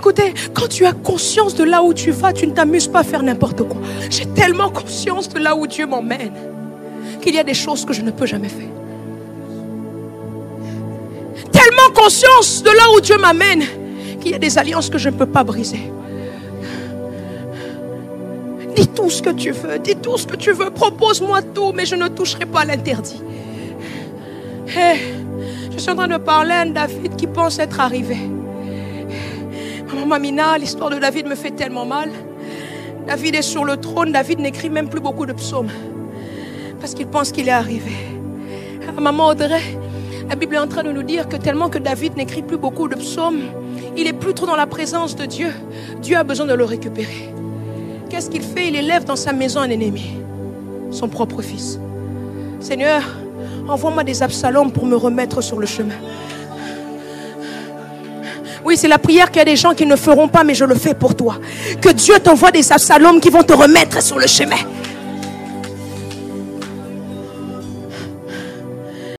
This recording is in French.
Écoutez, quand tu as conscience de là où tu vas, tu ne t'amuses pas à faire n'importe quoi. J'ai tellement conscience de là où Dieu m'emmène qu'il y a des choses que je ne peux jamais faire. Tellement conscience de là où Dieu m'amène qu'il y a des alliances que je ne peux pas briser. Dis tout ce que tu veux, dis tout ce que tu veux, propose-moi tout, mais je ne toucherai pas l'interdit. Hey, je suis en train de parler à un David qui pense être arrivé. Maman Mamina, l'histoire de David me fait tellement mal. David est sur le trône, David n'écrit même plus beaucoup de psaumes parce qu'il pense qu'il est arrivé. Maman Audrey, la Bible est en train de nous dire que tellement que David n'écrit plus beaucoup de psaumes, il est plus trop dans la présence de Dieu. Dieu a besoin de le récupérer. Qu'est-ce qu'il fait? Il élève dans sa maison un ennemi, son propre fils. Seigneur, envoie-moi des Absalom pour me remettre sur le chemin. Oui, c'est la prière qu'il y a des gens qui ne feront pas, mais je le fais pour toi. Que Dieu t'envoie des Absalom qui vont te remettre sur le chemin.